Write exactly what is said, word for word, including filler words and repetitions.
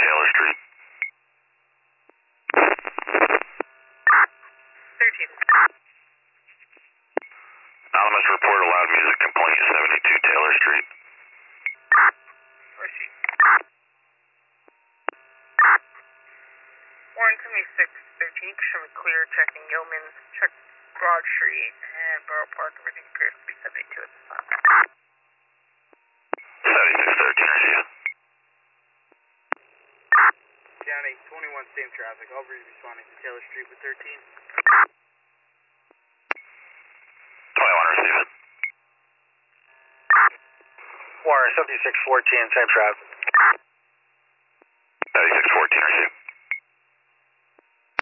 Taylor Street. thirteen. Anonymous report a loud music complaint, seventy-two Taylor Street. Receipt. one seventy-six thirteen, show me clear, checking Yeoman's, check Broad Street and Borough Park, everything appears to be seventy-two at this time. seventy-six thirteen, I see you. County twenty-one, same traffic. I'll be responding to Taylor Street with thirteen. twenty-one, receive it. Warren, seventy-six fourteen, same traffic.